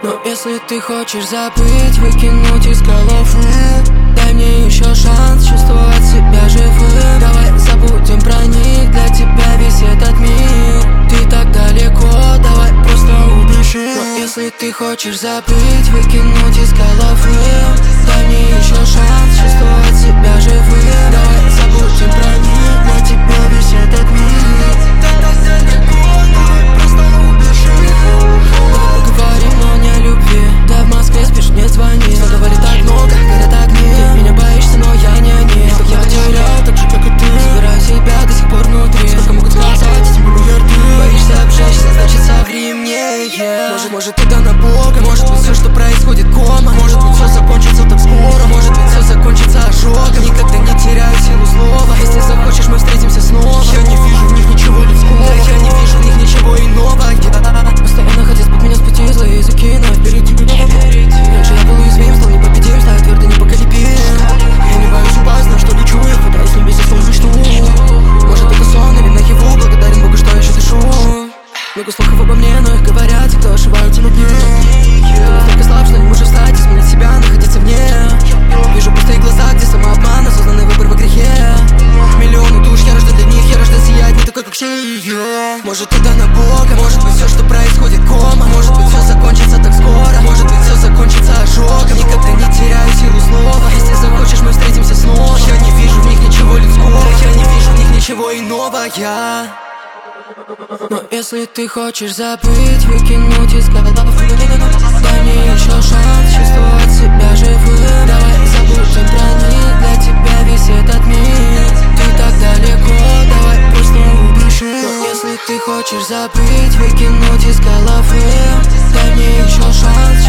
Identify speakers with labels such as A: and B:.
A: Но если ты хочешь забыть, выкинуть из головы, дай мне еще шанс чувствовать себя живым. Давай забудем про них, для тебя весь этот мир. Ты так далеко, давай просто убежим. Но если ты хочешь забыть, выкинуть из головы, дай мне еще шанс чувствовать себя живым. Давай забудем про них, для тебя весь этот мир. Ты так далеко, давай просто убежим. Поговорим, но не о любви. Да в Москве спишь, не звони. Все говорит так много, горят огни. Ты меня боишься, но я не они. Я потерял, так же как и ты. Собираю себя до сих пор внутри. Сколько могут сказать, эти миллиарды. Боишься обжечься, значит соври мне, yeah. Может ты дана Бога. Может быть все, что происходит, кома. Может быть все закончится так скоро. Может быть все закончится ожогом. Никогда не теряю силу слова. Если захочешь, мы встретимся снова. Я не вижу в них ничего людского. Я не вижу в них ничего иного. Постоянно хотят сбить меня с пути, злые языки, но впереди. Раньше я был уязвим, стал непобедим, стал твердо непоколебим. Я не боюсь упасть, знаю, что лечу. Я хватаюсь с небес за свою мечту. Может только сон или наяву. Благодарен Богу, что я еще дышу. Много слухов обо мне, но их говорят те, кто ошибаются над ним. Ты настолько слаб, что не можешь встать, изменить себя, находиться вне. Вижу пустые глаза, где самообман, осознанный выбор во грехе. Миллионы душ, я рожден для них, я рожден сиять, не такой, как все. Может ты дана Бога, может быть все, что происходит, кома. Может быть все закончится так скоро. Может быть все закончится ожогом. Никогда не теряю силу слова. Если захочешь, мы встретимся снова. Я не вижу в них ничего людского. Я не вижу в них ничего иного, я. Но если ты хочешь забыть, выкинуть из головы, дай мне еще шанс чувствовать себя живым. Давай забудем про них, для тебя весь этот мир. Ты так далеко, давай просто убежим. Но если ты хочешь забыть, выкинуть из головы, дай мне еще шанс